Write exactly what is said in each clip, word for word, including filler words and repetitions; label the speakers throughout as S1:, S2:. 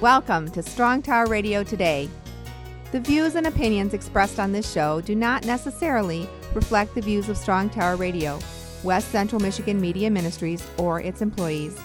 S1: Welcome to Strong Tower Radio Today. The views and opinions expressed on this show do not necessarily reflect the views of Strong Tower Radio, West Central Michigan Media Ministries, or its employees.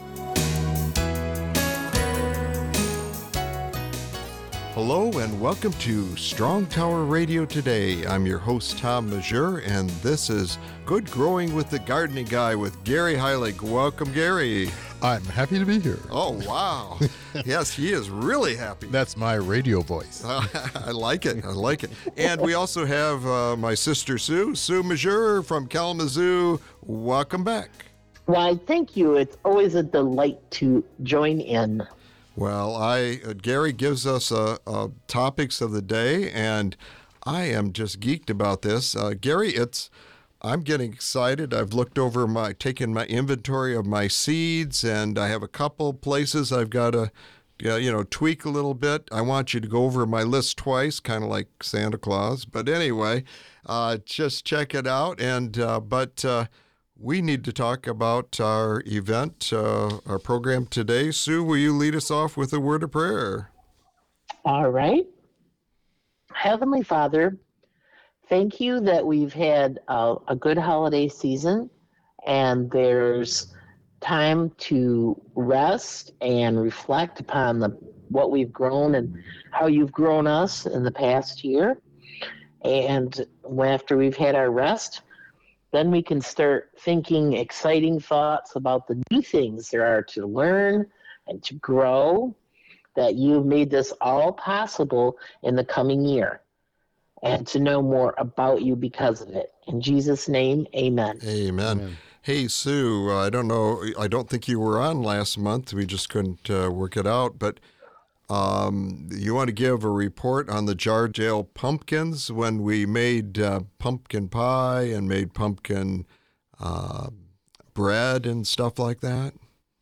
S2: Hello and welcome to Strong Tower Radio Today. I'm your host, Tom Majeur, and this is Good Growing with the Gardening Guy with Gary Heilig. Welcome, Gary.
S3: I'm happy to be here.
S2: Oh, wow. Yes, he is really happy.
S3: That's my radio voice.
S2: Uh, I like it. I like it. And we also have uh, my sister, Sue, Sue Majeur from Kalamazoo. Welcome back.
S4: Why, thank you. It's always a delight to join in.
S2: Well, I uh, Gary gives us uh, uh, topics of the day, and I am just geeked about this. Uh, Gary, it's I'm getting excited. I've looked over my, taken my inventory of my seeds, and I have a couple places I've got to, uh, you know, tweak a little bit. I want you to go over my list twice, kind of like Santa Claus. But anyway, uh, just check it out. And uh, but. Uh, We need to talk about our event, uh, our program today. Sue, will you lead us off with a word of prayer?
S4: All right. Heavenly Father, thank you that we've had a, a good holiday season, and there's time to rest and reflect upon the what we've grown and how you've grown us in the past year. And after we've had our rest, then we can start thinking exciting thoughts about the new things there are to learn and to grow, that you've made this all possible in the coming year, and to know more about you because of it. In Jesus' name, amen.
S2: Amen. Amen. Hey, Sue, I don't know, I don't think you were on last month. We just couldn't uh, work it out, but Um, you want to give a report on the Jardale pumpkins when we made uh, pumpkin pie and made pumpkin uh, bread and stuff like that?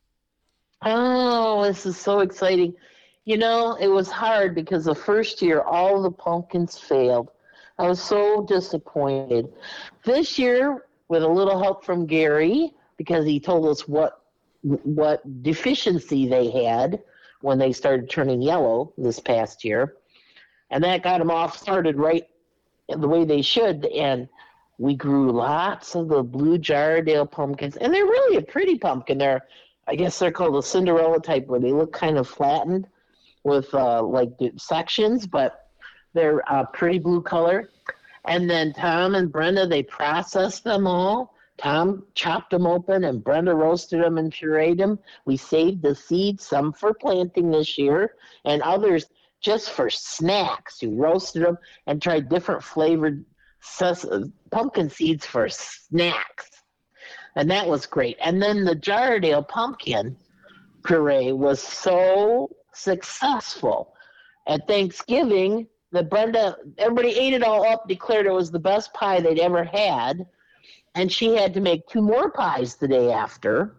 S4: Oh, this is so exciting. You know, it was hard because the first year all the pumpkins failed. I was so disappointed. This year, with a little help from Gary, because he told us what what deficiency they had when they started turning yellow this past year. And that got them off started right the way they should. And we grew lots of the blue Jardale pumpkins. And they're really a pretty pumpkin. They're, I guess they're called the Cinderella type, where they look kind of flattened with uh, like sections, but they're a pretty blue color. And then Tom and Brenda, they processed them all. Tom chopped them open, and Brenda roasted them and pureed them. We saved the seeds, some for planting this year, and others just for snacks. We roasted them and tried different flavored sus- pumpkin seeds for snacks. And that was great. And then the Jardale pumpkin puree was so successful. At Thanksgiving, the Brenda, everybody ate it all up, declared it was the best pie they'd ever had. And she had to make two more pies the day after.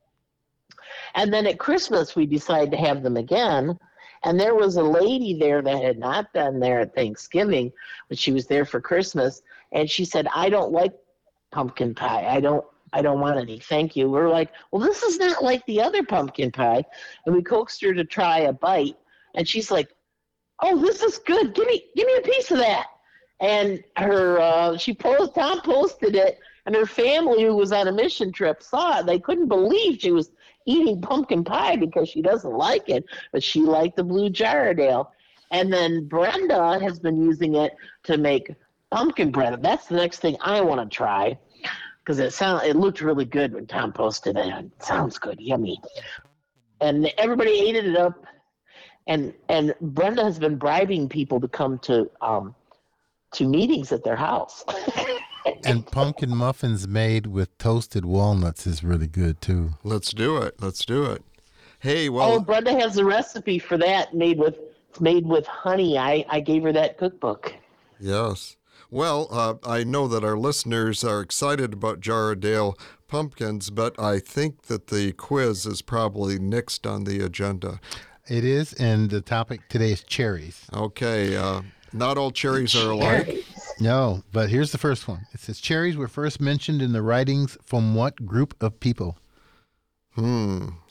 S4: And then at Christmas, we decided to have them again. And there was a lady there that had not been there at Thanksgiving, but she was there for Christmas. And she said, I don't like pumpkin pie. I don't I don't want any. Thank you. We're like, well, this is not like the other pumpkin pie. And we coaxed her to try a bite. And she's like, oh, this is good. Give me give me a piece of that. And her uh, she posted, Tom posted it. And her family, who was on a mission trip, saw it. They couldn't believe she was eating pumpkin pie because she doesn't like it, but she liked the blue Jardale. And then Brenda has been using it to make pumpkin bread. That's the next thing I want to try, because it sound it looked really good when Tom posted it. It sounds good, yummy. And everybody ate it up. And and Brenda has been bribing people to come to um to meetings at their house.
S3: And pumpkin muffins made with toasted walnuts is really good, too.
S2: Let's do it. Let's do it. Hey, well...
S4: Oh, Brenda has a recipe for that made with made with honey. I, I gave her that cookbook.
S2: Yes. Well, uh, I know that our listeners are excited about Jardale pumpkins, but I think that the quiz is probably next on the agenda.
S3: It is, and the topic today is cherries.
S2: Okay. Uh, not all cherries are alike.
S3: No, but here's the first one. It says, cherries were first mentioned in the writings from what group of people?
S2: Hmm.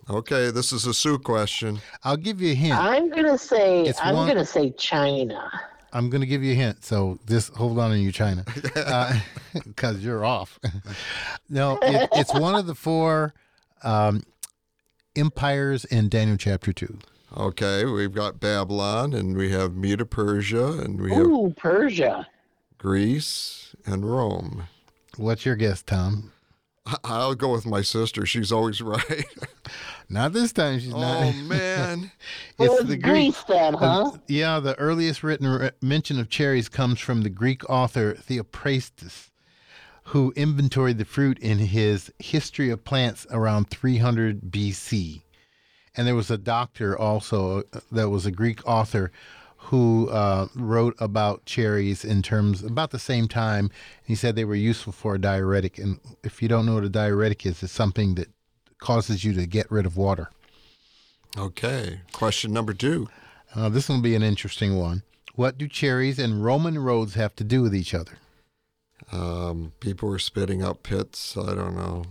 S2: Okay, this is a Sue question.
S3: I'll give you a hint.
S4: I'm gonna say
S3: It's
S4: I'm
S3: one-
S4: gonna say China.
S3: I'm going to give you a hint, so just hold on to you, China, because you're off. No, it, it's one of the four um, empires in Daniel chapter two.
S2: Okay, we've got Babylon, and we have Medo-Persia, and we have
S4: Ooh, Persia.
S2: Greece and Rome.
S3: What's your guess, Tom?
S2: I- I'll go with my sister. She's always right.
S3: Not this time. She's
S2: Oh,
S3: not.
S2: man.
S4: Well,
S3: It's
S4: it's
S3: the Greek.
S4: Greece then, huh?
S3: Yeah, the earliest written re- mention of cherries comes from the Greek author Theophrastus, who inventoried the fruit in his History of Plants around three hundred B C. And there was a doctor also uh, that was a Greek author who uh, wrote about cherries in terms about the same time. He said they were useful for a diuretic. And if you don't know what a diuretic is, it's something that causes you to get rid of water.
S2: Okay, question number two.
S3: Uh, this will be an interesting one. What do cherries and Roman roads have to do with each other?
S2: Um, people were spitting out pits. I don't know.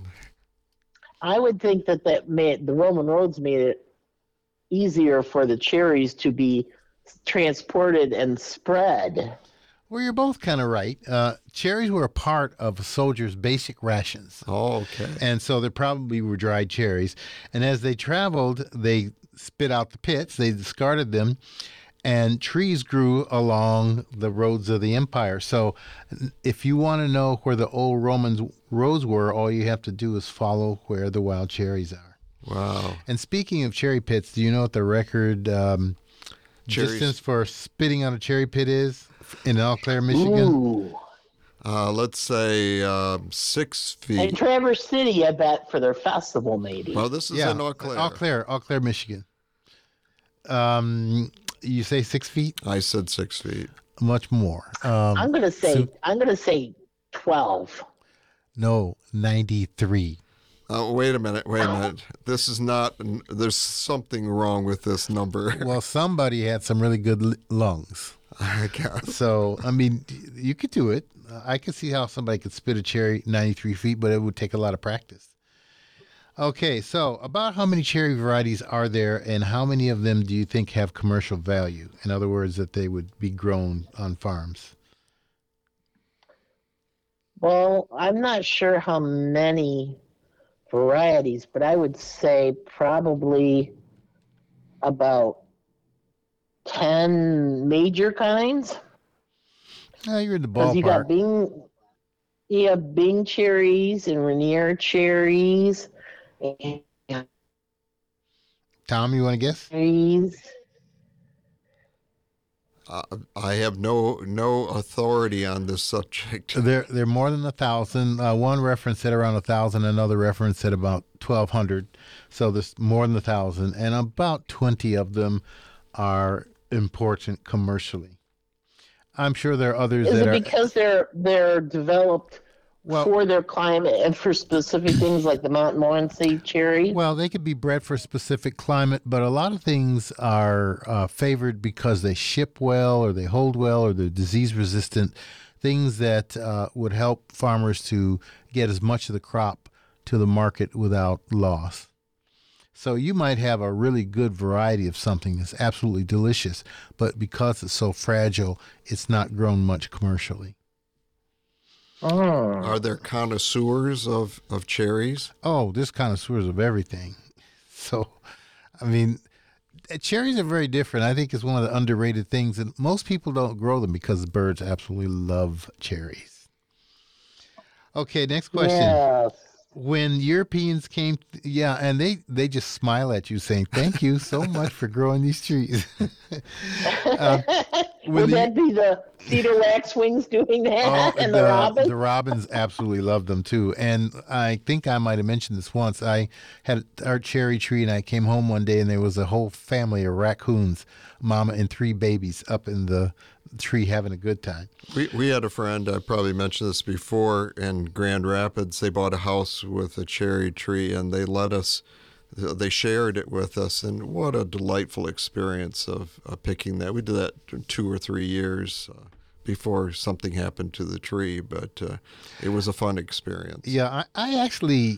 S4: I would think that that made the Roman roads made it easier for the cherries to be transported and spread.
S3: Well, you're both kind of right. Uh, cherries were a part of a soldier's basic rations.
S2: Oh, okay.
S3: And so there probably were dried cherries. And as they traveled, they spit out the pits, they discarded them, and trees grew along the roads of the empire. So if you want to know where the old Romans' roads were, all you have to do is follow where the wild cherries are.
S2: Wow.
S3: And speaking of cherry pits, do you know what the record um,
S2: Cherries.
S3: distance for spitting out a cherry pit is in Eau Claire, Michigan?
S4: Ooh.
S2: Uh, let's say um, six
S4: And
S2: feet.
S4: Traverse City, I bet, for their festival, maybe.
S2: Well, this is
S3: Yeah,
S2: in Eau Claire.
S3: Eau Claire, Eau Claire, Michigan. Um, you say six feet?
S2: I said six feet.
S3: Much more. Um,
S4: I'm gonna say
S3: so-
S4: I'm gonna say twelve.
S3: no, ninety-three.
S2: Uh, wait a minute. Wait a minute. This is not. There's something wrong with this number.
S3: Well, somebody had some really good l- lungs.
S2: I guess.
S3: So, I mean, you could do it. I could see how somebody could spit a cherry ninety-three feet, but it would take a lot of practice. Okay, so about how many cherry varieties are there, and how many of them do you think have commercial value? In other words, that they would be grown on farms.
S4: Well, I'm not sure how many varieties, but I would say probably about ten major kinds.
S3: Oh, you're in the
S4: Because you got
S3: ballpark.
S4: Bing, you have Bing cherries and Rainier cherries and
S3: Tom, you want to guess?
S4: cherries.
S2: Uh, I have no no authority on this subject.
S3: There, there are more than a thousand. Uh, one reference said around a thousand. Another reference said about twelve hundred. So there's more than a thousand, and about twenty of them are important commercially. I'm sure there are others
S4: Is
S3: that
S4: it
S3: are.
S4: because they're they're developed
S3: Well-
S4: for their climate and for specific things like the Montmorency cherry?
S3: Well, they could be bred for a specific climate, but a lot of things are uh, favored because they ship well, or they hold well, or they're disease resistant. Things that uh, would help farmers to get as much of the crop to the market without loss. So you might have a really good variety of something that's absolutely delicious, but because it's so fragile, it's not grown much commercially.
S4: Oh.
S2: Are there connoisseurs of, of cherries?
S3: Oh, there's connoisseurs of everything. So, I mean, uh, cherries are very different. I think it's one of the underrated things, and most people don't grow them because birds absolutely love cherries. Okay, next question.
S4: Yes.
S3: When Europeans came, yeah, and they, they just smile at you saying, thank you so much for growing these trees. uh, when
S4: Would
S3: the-
S4: that be the cedar waxwings doing that and the,
S3: the,
S4: robin?
S3: the robins absolutely love them too. And I think I might have mentioned this once. I had our cherry tree, and I came home one day, and there was a whole family of raccoons, mama and three babies, up in the tree having a good time.
S2: We we had a friend, I probably mentioned this before, in Grand Rapids. They bought a house with a cherry tree, and they let us, they shared it with us, and what a delightful experience of, of picking that. We did that two or three years uh, before something happened to the tree, but uh, it was a fun experience.
S3: Yeah, I, I actually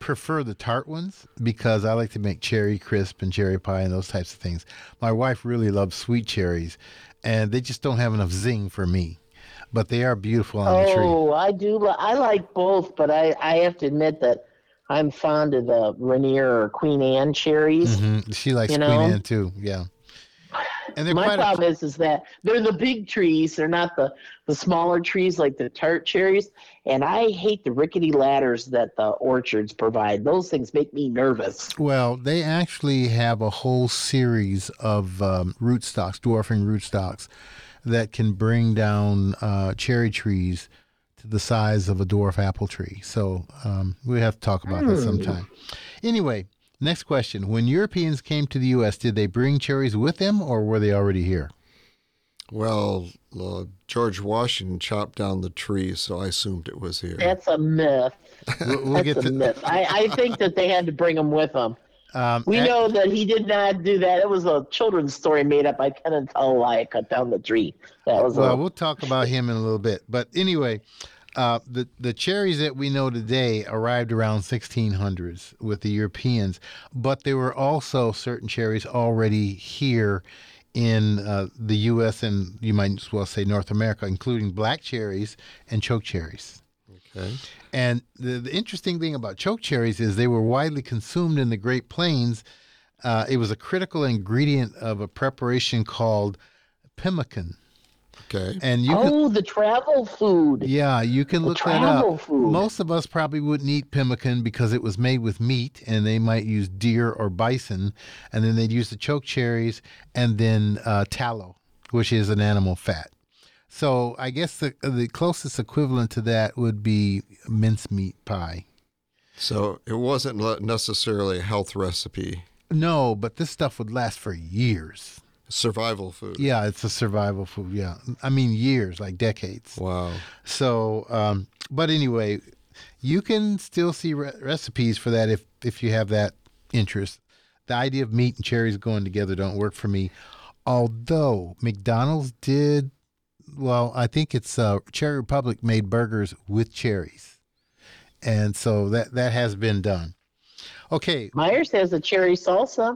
S3: prefer the tart ones because I like to make cherry crisp and cherry pie and those types of things. My wife really loves sweet cherries, and they just don't have enough zing for me. But they are beautiful on the tree.
S4: Oh, I do. li- I like both, but I, I have to admit that I'm fond of the Rainier or Queen Anne cherries.
S3: hmm She likes
S4: You
S3: Queen
S4: know?
S3: Anne too. Yeah, and they're
S4: My
S3: quite. A,
S4: problem is, is that they're the big trees. They're not the, the smaller trees like the tart cherries. And I hate the rickety ladders that the orchards provide. Those things make me nervous.
S3: well, they actually have a whole series of um, rootstocks, dwarfing rootstocks, that can bring down uh, cherry trees to the size of a dwarf apple tree. So um, we have to talk about that sometime. Anyway, next question. When Europeans came to the U S, did they bring cherries with them or were they already here?
S2: Well, uh, George Washington chopped down the tree, so I assumed it was here.
S4: That's a myth.
S3: We'll, we'll
S4: That's
S3: get
S4: a
S3: to
S4: myth. I, I think that they had to bring them with them.
S3: um,
S4: We
S3: a-
S4: know that he did not do that. It was a children's story made up by Penn and Teller cut down the tree. That was
S3: Well,
S4: a,
S3: we'll talk about him in a little bit. But anyway, uh, the the cherries that we know today arrived around sixteen hundreds with the Europeans, but there were also certain cherries already here in uh, the U S and you might as well say North America, including black cherries and choke cherries.
S2: Okay.
S3: And the, the interesting thing about choke cherries is they were widely consumed in the Great Plains. Uh, it was a critical ingredient of a preparation called pemmican.
S2: Okay.
S3: And you can,
S4: oh, the travel food.
S3: yeah, you can
S4: The
S3: look that up.
S4: travel food.
S3: Most of us probably wouldn't eat pemmican because it was made with meat, and they might use deer or bison, and then they'd use the choke cherries and then uh, tallow, which is an animal fat. So I guess the the closest equivalent to that would be mincemeat pie.
S2: So it wasn't le- necessarily a health recipe,
S3: No, but this stuff would last for years.
S2: survival food.
S3: Yeah, it's a survival food. Yeah, I mean years, like decades.
S2: Wow.
S3: So, um, but anyway, you can still see re- recipes for that if if you have that interest. The idea of meat and cherries going together don't work for me. Although McDonald's did, well, I think it's uh, Cherry Republic made burgers with cherries, and so that that has been done. Okay.
S4: Myers has a cherry salsa.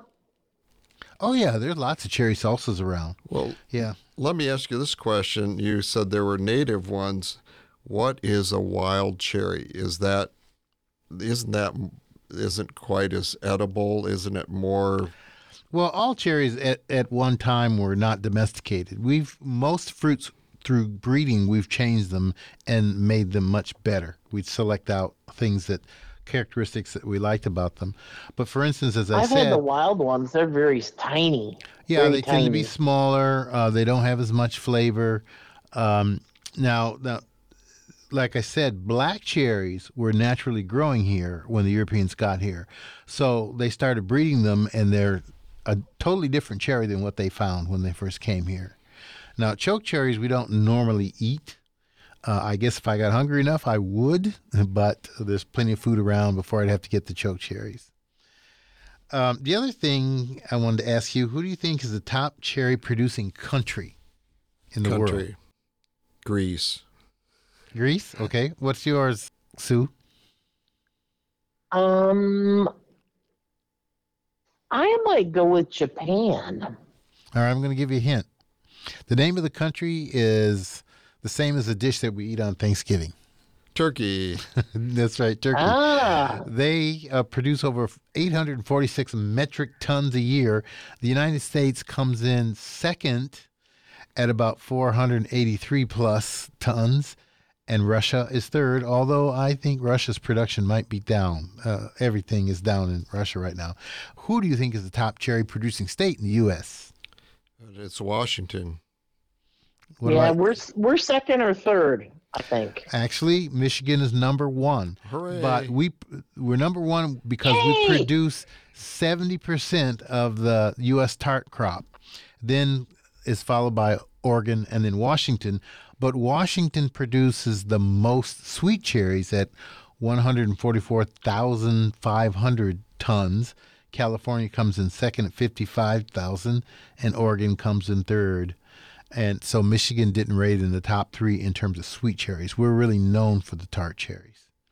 S3: Oh yeah, there's lots of cherry salsas around.
S2: Well,
S3: Yeah.
S2: let me ask you this question. You said there were native ones. What is a wild cherry? Is that isn't that isn't quite as edible? Isn't it more?
S3: Well, all cherries at, at one time were not domesticated. We've most fruits through breeding, we've changed them and made them much better. We'd select out things that characteristics that we liked about them. But for instance, as I
S4: I've
S3: said,
S4: had the wild ones. They're very tiny.
S3: yeah,
S4: very
S3: they tend to be
S4: tiny.
S3: smaller. Uh, they don't have as much flavor. Um, now, now, like I said, black cherries were naturally growing here when the Europeans got here. So they started breeding them, and they're a totally different cherry than what they found when they first came here. Now, choke cherries we don't normally eat. Uh, I guess if I got hungry enough, I would, but there's plenty of food around before I'd have to get the choke cherries. Um, the other thing I wanted to ask you, who do you think is the top cherry producing country in the world?
S2: Country. Greece.
S3: Greece? Okay. What's yours, Sue?
S4: Um, I might go with Japan.
S3: All right, I'm going to give you a hint. The name of the country is the same as the dish that we eat on Thanksgiving.
S2: Turkey.
S3: That's right, Turkey.
S4: Ah,
S3: They uh, produce over eight hundred forty-six metric tons a year. The United States comes in second at about four hundred eighty-three plus tons, and Russia is third, although I think Russia's production might be down. Uh, everything is down in Russia right now. Who do you think is the top cherry producing state in the U S?
S2: It's Washington.
S3: What
S4: yeah,
S3: about-
S4: we're we're second or third, I think.
S3: Actually, Michigan is number one.
S2: Hooray.
S3: But we we're number one because we
S4: Yay!
S3: produce seventy percent of the U S tart crop. Then is followed by Oregon and then Washington. But Washington produces the most sweet cherries at one hundred forty-four thousand five hundred tons. California comes in second at fifty-five thousand, and Oregon comes in third. And so Michigan didn't rate in the top three in terms of sweet cherries. We're really known for the tart cherries.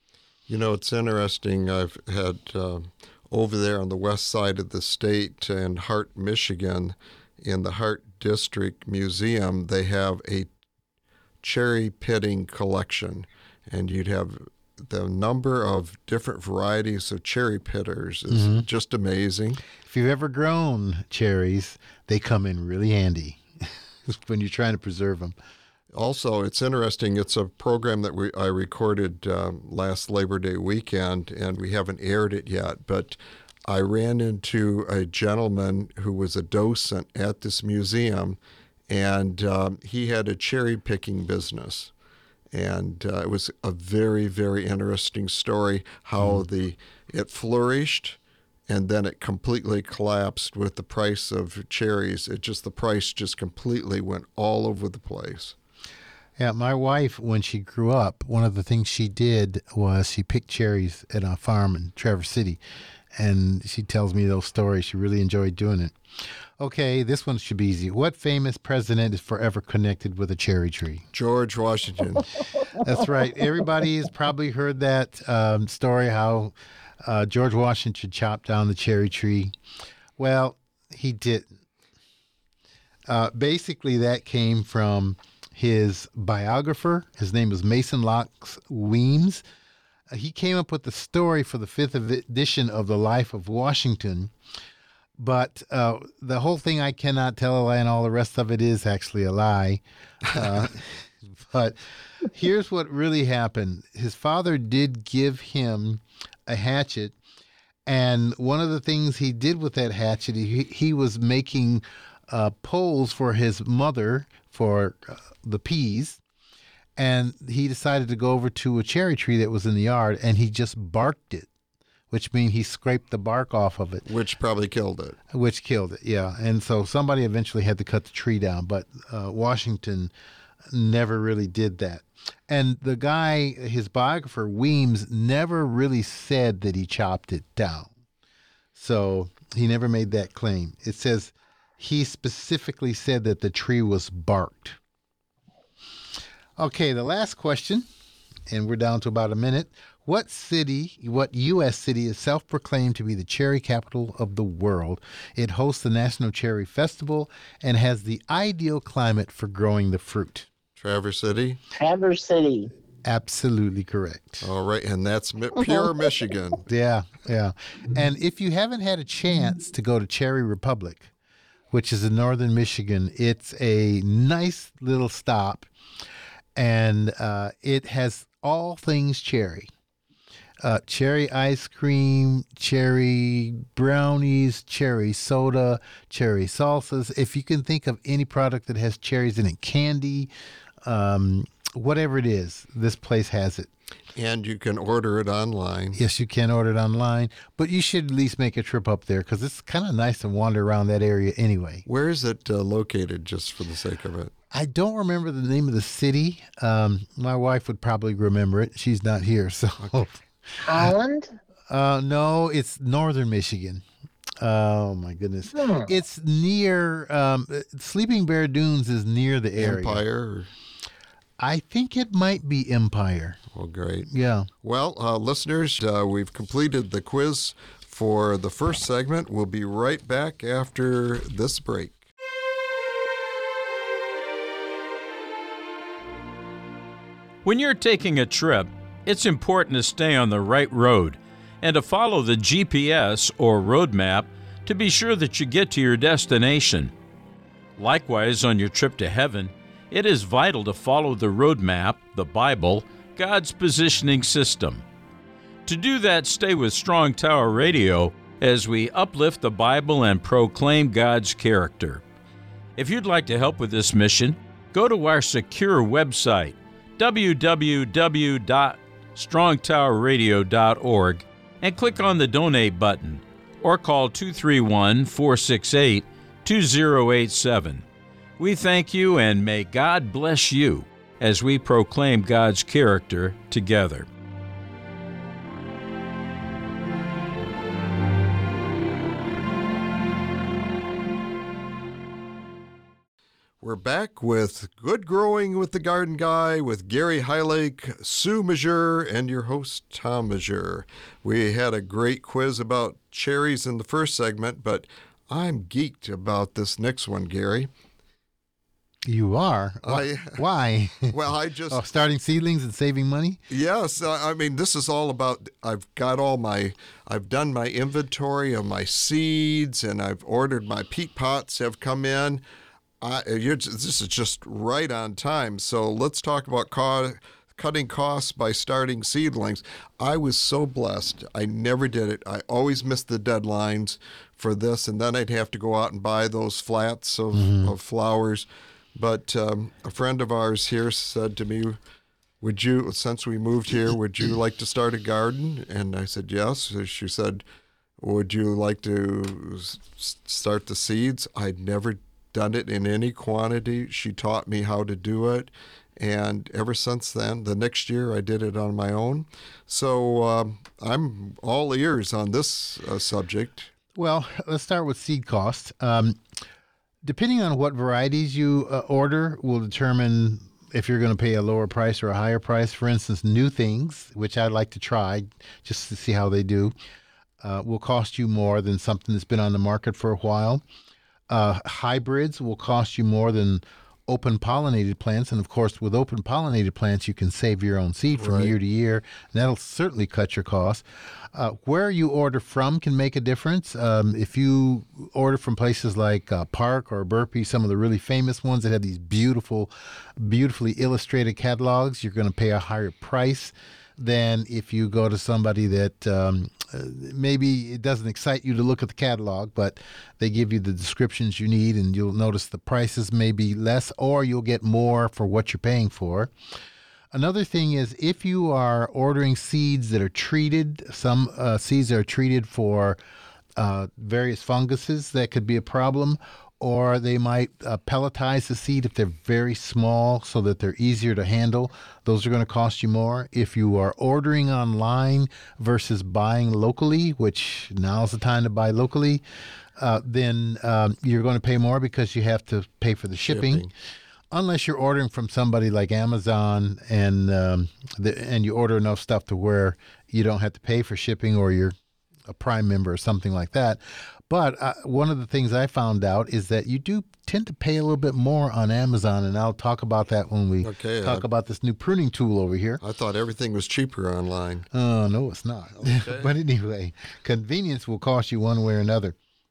S2: You know, it's interesting. I've had uh, over there on the west side of the state in Hart, Michigan, in the Hart District Museum, they have a cherry pitting collection, and you'd have the number of different varieties of cherry pitters is mm-hmm. just amazing.
S3: If you've ever grown cherries, they come in really handy when you're trying to preserve them.
S2: Also, it's interesting. It's a program that we I recorded um, last Labor Day weekend, and we haven't aired it yet. But I ran into a gentleman who was a docent at this museum, and um, he had a cherry picking business. And uh, it was a very, very interesting story how mm. the it flourished, and then it completely collapsed with the price of cherries. It just the price just completely went all over the place.
S3: Yeah, my wife, when she grew up, one of the things she did was she picked cherries at a farm in Traverse City, and she tells me those stories. She really enjoyed doing it. Okay, this one should be easy. What famous president is forever connected with a cherry tree?
S2: George Washington.
S3: That's right. Everybody has probably heard that um, story, how uh, George Washington chopped down the cherry tree. Well, he didn't. Uh, basically, that came from his biographer. His name was Mason Locke Weems. Uh, he came up with the story for the fifth edition of The Life of Washington. But uh, the whole thing I cannot tell a lie, and all the rest of it is actually a lie. Uh, but here's what really happened. His father did give him a hatchet, and one of the things he did with that hatchet, he, he was making uh, poles for his mother for uh, the peas, and he decided to go over to a cherry tree that was in the yard, and he just barked it, which means he scraped the bark off of it.
S2: Which probably killed it.
S3: Which killed it, yeah. And so somebody eventually had to cut the tree down, but uh, Washington never really did that. And the guy, his biographer, Weems, never really said that he chopped it down. So he never made that claim. It says he specifically said that the tree was barked. Okay, the last question, and we're down to about a minute. What city, what U S city is self-proclaimed to be the cherry capital of the world? It hosts the National Cherry Festival and has the ideal climate for growing the fruit.
S2: Traverse City?
S4: Traverse City.
S3: Absolutely correct.
S2: All right, and that's mi- pure Michigan.
S3: Yeah, yeah. And if you haven't had a chance to go to Cherry Republic, which is in northern Michigan, it's a nice little stop, and uh, it has all things cherry. Uh, cherry ice cream, cherry brownies, cherry soda, cherry salsas. If you can think of any product that has cherries in it, candy, um, whatever it is, this place has it.
S2: And you can order it online.
S3: Yes, you can order it online, but you should at least make a trip up there because it's kind of nice to wander around that area anyway.
S2: Where is it uh, located, just for the sake of it?
S3: I don't remember the name of the city. Um, my wife would probably remember it. She's not here, so...
S2: Okay.
S4: Holland?
S3: Uh, no, it's northern Michigan. Oh, my goodness.
S4: Hmm.
S3: It's near, um, Sleeping Bear Dunes is near the area.
S2: Empire? Or...
S3: I think it might be Empire.
S2: Well, great.
S3: Yeah.
S2: Well, uh, listeners, uh, we've completed the quiz for the first segment. We'll be right back after this break.
S5: When you're taking a trip, it's important to stay on the right road and to follow the G P S or road map to be sure that you get to your destination. Likewise, on your trip to heaven, it is vital to follow the road map, the Bible, God's positioning system. To do that, stay with Strong Tower Radio as we uplift the Bible and proclaim God's character. If you'd like to help with this mission, go to our secure website, w w w dot strong tower radio dot org, and click on the Donate button, or call two three one, four six eight, two zero eight seven. We thank you, and may God bless you as we proclaim God's character together.
S2: We're back with Good Growing with the Garden Guy with Gary Heilig, Sue Majeur, and your host, Tom Majeur. We had a great quiz about cherries in the first segment, but I'm geeked about this next one, Gary.
S3: You are?
S2: I,
S3: Why?
S2: Well, I just...
S3: oh, starting seedlings and saving money?
S2: Yes. I mean, this is all about, I've got all my, I've done my inventory of my seeds, and I've ordered my peat pots have come in. I, you're, this is just right on time. So let's talk about co- cutting costs by starting seedlings. I was so blessed. I never did it. I always missed the deadlines for this, and then I'd have to go out and buy those flats of, mm-hmm. of flowers. But um, a friend of ours here said to me, would you, since we moved here, would you like to start a garden? And I said, yes. She said, would you like to s- start the seeds? I'd never done it in any quantity. She taught me how to do it. And ever since then, the next year I did it on my own. So um, I'm all ears on this uh, subject.
S3: Well, let's start with seed cost. Um, depending on what varieties you uh, order will determine if you're going to pay a lower price or a higher price. For instance, new things, which I'd like to try just to see how they do, uh, will cost you more than something that's been on the market for a while. Uh, hybrids will cost you more than open pollinated plants. And of course, with open pollinated plants, you can save your own seed from
S2: Right.
S3: year to year. And that'll certainly cut your costs. Uh, where you order from can make a difference. Um, if you order from places like uh, Park or Burpee, some of the really famous ones that have these beautiful, beautifully illustrated catalogs, you're going to pay a higher price than if you go to somebody that um, uh, maybe it doesn't excite you to look at the catalog, but they give you the descriptions you need, and you'll notice the prices may be less, or you'll get more for what you're paying for. Another thing is if you are ordering seeds that are treated, some uh, seeds are treated for uh, various funguses, that could be a problem. Or they might uh, pelletize the seed if they're very small so that they're easier to handle. Those are going to cost you more. If you are ordering online versus buying locally, which now's the time to buy locally, uh, then um, you're going to pay more because you have to pay for the shipping.
S2: Shipping.
S3: Unless you're ordering from somebody like Amazon and um, the, and you order enough stuff to where you don't have to pay for shipping, or you're a Prime member or something like that. But uh, one of the things I found out is that you do tend to pay a little bit more on Amazon, and I'll talk about that when we
S2: Okay,
S3: talk
S2: uh,
S3: about this new pruning tool over here.
S2: I thought everything was cheaper online.
S3: Oh, no, it's not.
S2: Okay.
S3: But anyway, convenience will cost you one way or another.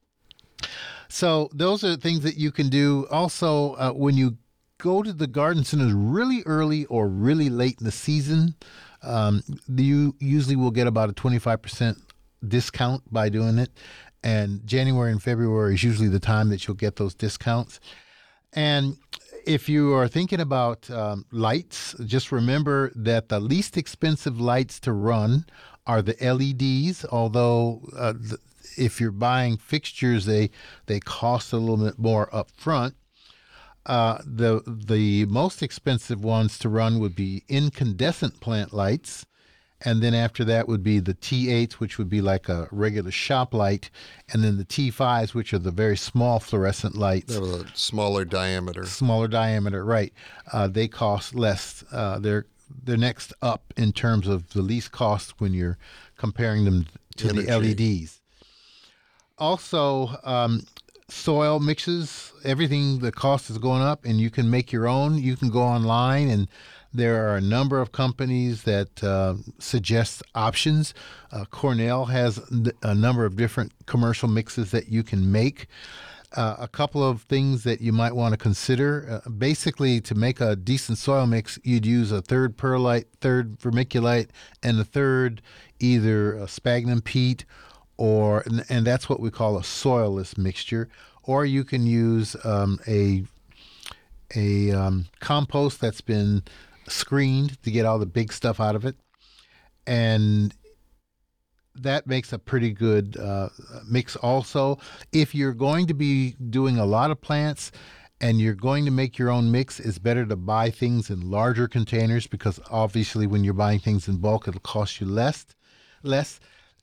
S3: So those are things that you can do. Also, uh, when you go to the garden centers really early or really late in the season, um, you usually will get about a twenty-five percent discount by doing it. And January and February is usually the time that you'll get those discounts. And if you are thinking about um, lights, just remember that the least expensive lights to run are the L E Ds, although uh, the, if you're buying fixtures, they, they cost a little bit more up front. Uh, the, the most expensive ones to run would be incandescent plant lights. And then after that would be the T eights, which would be like a regular shop light. And then the T fives, which are the very small fluorescent lights.
S2: They have a smaller diameter.
S3: Smaller diameter, right. Uh, they cost less. Uh, they're, they're next up in terms of the least cost when you're comparing them to
S2: Energy.
S3: the L E Ds. Also, um, soil mixes, everything, the cost is going up, and you can make your own. You can go online, and there are a number of companies that uh, suggest options. Uh, Cornell has a number of different commercial mixes that you can make. Uh, a couple of things that you might want to consider. Uh, basically, to make a decent soil mix, you'd use a third perlite, third vermiculite, and a third either a sphagnum peat, or and, and that's what we call a soilless mixture. Or you can use um, a a um, compost that's been screened to get all the big stuff out of it, and that makes a pretty good uh, mix. Also, if you're going to be doing a lot of plants and you're going to make your own mix, it's better to buy things in larger containers, because obviously when you're buying things in bulk, it'll cost you less. Less.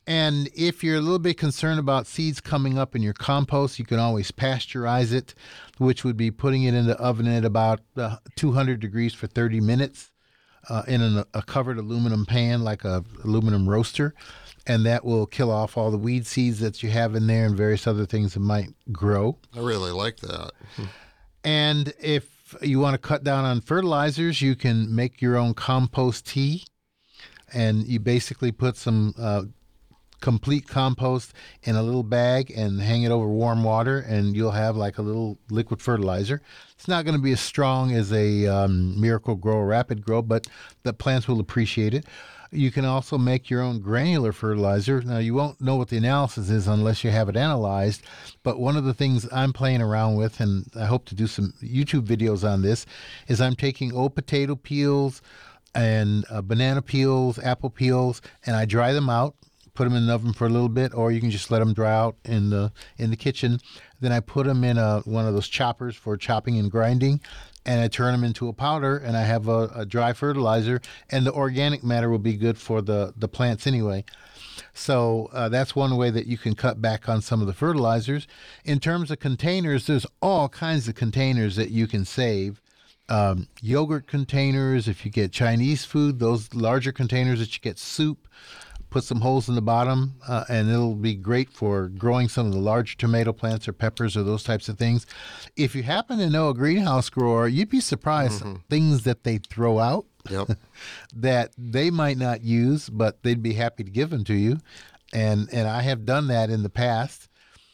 S3: And if you're a little bit concerned about seeds coming up in your compost, you can always pasteurize it, which would be putting it in the oven at about uh, two hundred degrees for thirty minutes uh, in an, a covered aluminum pan, like a aluminum roaster. And that will kill off all the weed seeds that you have in there and various other things that might grow.
S2: I really like that.
S3: And if you want to cut down on fertilizers, you can make your own compost tea. And you basically put some uh, complete compost in a little bag and hang it over warm water, and you'll have like a little liquid fertilizer. It's not going to be as strong as a um, Miracle Grow or Rapid Grow, but the plants will appreciate it. You can also make your own granular fertilizer. Now, you won't know what the analysis is unless you have it analyzed, but one of the things I'm playing around with, and I hope to do some YouTube videos on this, is I'm taking old potato peels and uh, banana peels, apple peels, and I dry them out, put them in the oven for a little bit, or you can just let them dry out in the in the kitchen. Then I put them in a, one of those choppers for chopping and grinding, and I turn them into a powder, and I have a, a dry fertilizer, and the organic matter will be good for the, the plants anyway. So uh, that's one way that you can cut back on some of the fertilizers. In terms of containers, there's all kinds of containers that you can save. Um, yogurt containers, if you get Chinese food, those larger containers that you get soup, put some holes in the bottom, uh, and it'll be great for growing some of the larger tomato plants or peppers or those types of things. If you happen to know a greenhouse grower, you'd be surprised mm-hmm. things that they throw out
S2: yep.
S3: that they might not use, but they'd be happy to give them to you. And and I have done that in the past.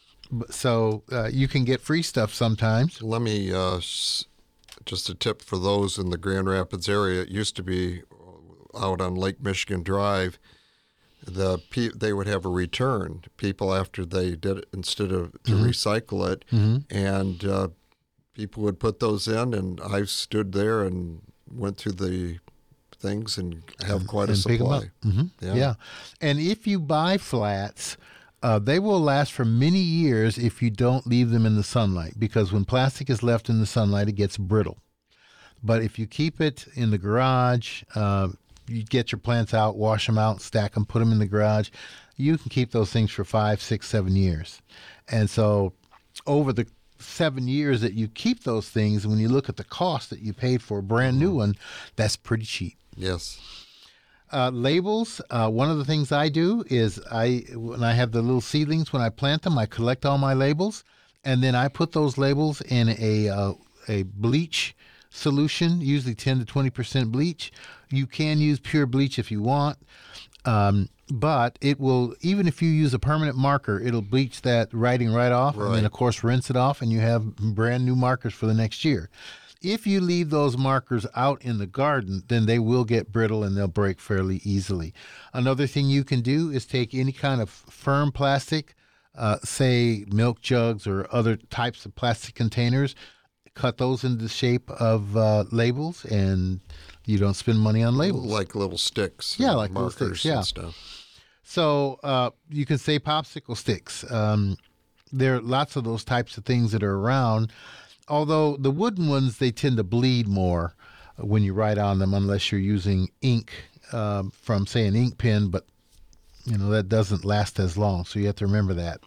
S3: So uh, you can get free stuff sometimes.
S2: Let me, uh, just a tip for those in the Grand Rapids area. It used to be out on Lake Michigan Drive. The they would have a return. People, after they did it, instead of to mm-hmm. recycle it, mm-hmm. and uh, people would put those in, and I stood there and went through the things and have quite
S3: and
S2: a supply.
S3: Mm-hmm. Yeah. yeah, and if you buy flats, uh, they will last for many years if you don't leave them in the sunlight, because when plastic is left in the sunlight, it gets brittle. But if you keep it in the garage, uh, you get your plants out, wash them out, stack them, put them in the garage. You can keep those things for five, six, seven years. And so over the seven years that you keep those things, when you look at the cost that you paid for a brand new one, that's pretty cheap.
S2: Yes.
S3: Uh, labels, uh, one of the things I do is I, when I have the little seedlings, when I plant them, I collect all my labels, and then I put those labels in a uh, a bleach solution, usually ten to twenty percent bleach. You can use pure bleach if you want, um, but it will, even if you use a permanent marker, it'll bleach that writing right off, right. and then, of course, rinse it off, and you have brand new markers for the next year. If you leave those markers out in the garden, then they will get brittle and they'll break fairly easily. Another thing you can do is take any kind of firm plastic, uh, say milk jugs or other types of plastic containers, cut those into the shape of uh, labels, and you don't spend money on labels.
S2: Like little sticks.
S3: Yeah, like little
S2: markers
S3: sticks, yeah.
S2: and stuff.
S3: So uh, you can say popsicle sticks. Um, there are lots of those types of things that are around. Although the wooden ones, they tend to bleed more when you write on them, unless you're using ink uh, from, say, an ink pen, but you know that doesn't last as long, so you have to remember that.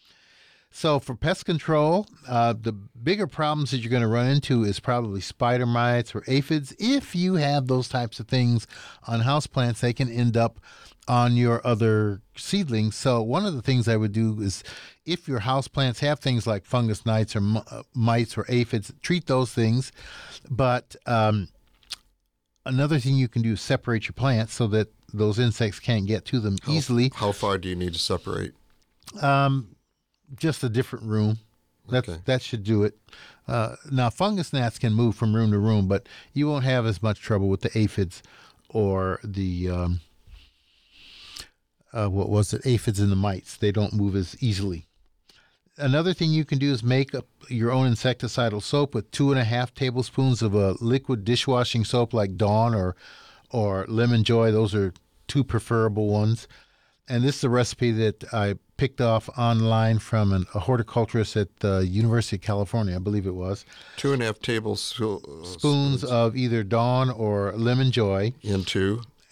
S3: So for pest control, uh, the bigger problems that you're going to run into is probably spider mites or aphids. If you have those types of things on houseplants, they can end up on your other seedlings. So one of the things I would do is, if your houseplants have things like fungus mites or uh, mites or aphids, treat those things. But um, another thing you can do is separate your plants so that those insects can't get to them
S2: how,
S3: easily.
S2: How far do you need to separate?
S3: Um, just a different room. That
S2: okay.
S3: that should do it. Uh, now, fungus gnats can move from room to room, but you won't have as much trouble with the aphids or the um, uh, what was it? Aphids and the mites. They don't move as easily. Another thing you can do is make up your own insecticidal soap with two and a half tablespoons of a liquid dishwashing soap like Dawn or or Lemon Joy. Those are two preferable ones. And this is a recipe that I picked off online from an, a horticulturist at the University of California, I believe it was.
S2: Two and a half tablespoons
S3: spoons of either Dawn or Lemon Joy
S2: into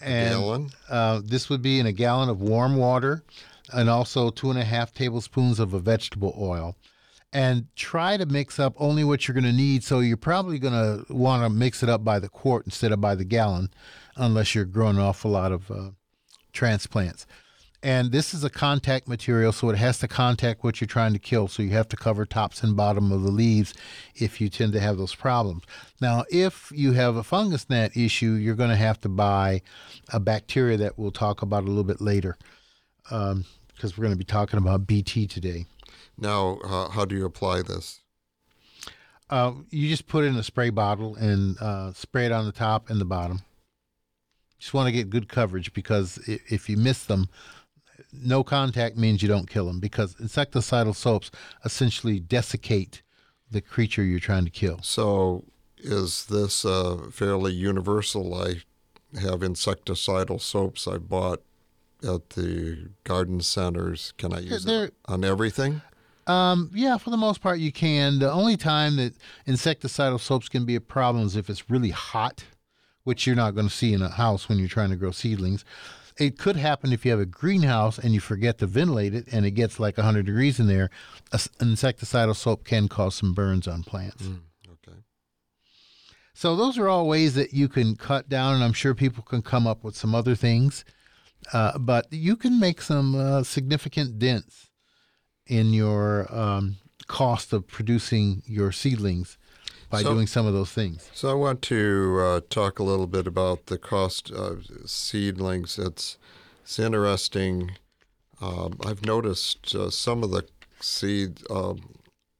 S3: And
S2: Gallon?
S3: Uh, this would be in a gallon of warm water, and also two and a half tablespoons of a vegetable oil. And try to mix up only what you're going to need. So you're probably going to want to mix it up by the quart instead of by the gallon, unless you're growing an awful lot of uh, transplants. And this is a contact material, so it has to contact what you're trying to kill. So you have to cover tops and bottom of the leaves if you tend to have those problems. Now, if you have a fungus gnat issue, you're going to have to buy a bacteria that we'll talk about a little bit later, because um, we're going to be talking about B T today.
S2: Now, uh, how do you apply this?
S3: Uh, you just put it in a spray bottle and uh, spray it on the top and the bottom. Just want to get good coverage, because if, if you miss them, no contact means you don't kill them, because insecticidal soaps essentially desiccate the creature you're trying to kill.
S2: So is this uh, fairly universal? I have insecticidal soaps I bought at the garden centers. Can I use
S3: They're,
S2: it on everything?
S3: Um, yeah, for the most part you can. The only time that insecticidal soaps can be a problem is if it's really hot, which you're not going to see in a house when you're trying to grow seedlings. It could happen if you have a greenhouse and you forget to ventilate it and it gets like one hundred degrees in there. An insecticidal soap can cause some burns on plants.
S2: Mm, okay.
S3: So those are all ways that you can cut down, and I'm sure people can come up with some other things. Uh, but you can make some uh, significant dents in your um, cost of producing your seedlings by
S2: So-
S3: doing some of those things.
S2: So I want to uh, talk a little bit about the cost of seedlings. It's it's interesting. Um, I've noticed uh, some of the seeds. Um,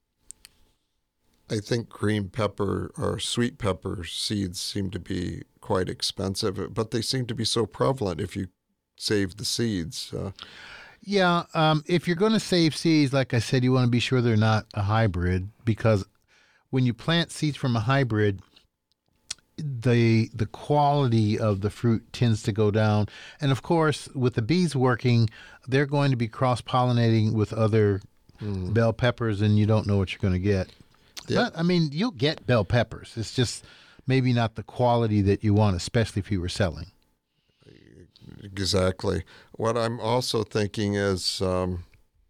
S2: I think green pepper or sweet pepper seeds seem to be quite expensive, but they seem to be so prevalent if you save the seeds. Uh,
S3: Yeah, um, if you're going to save seeds, like I said, you want to be sure they're not a hybrid, because when you plant seeds from a hybrid, the the quality of the fruit tends to go down. And of course, with the bees working, they're going to be cross-pollinating with other
S2: mm.
S3: bell peppers, and you don't know what you're going to get.
S2: Yeah.
S3: But, I mean, you'll get bell peppers. It's just maybe not the quality that you want, especially if you were selling.
S2: Exactly. What I'm also thinking is um,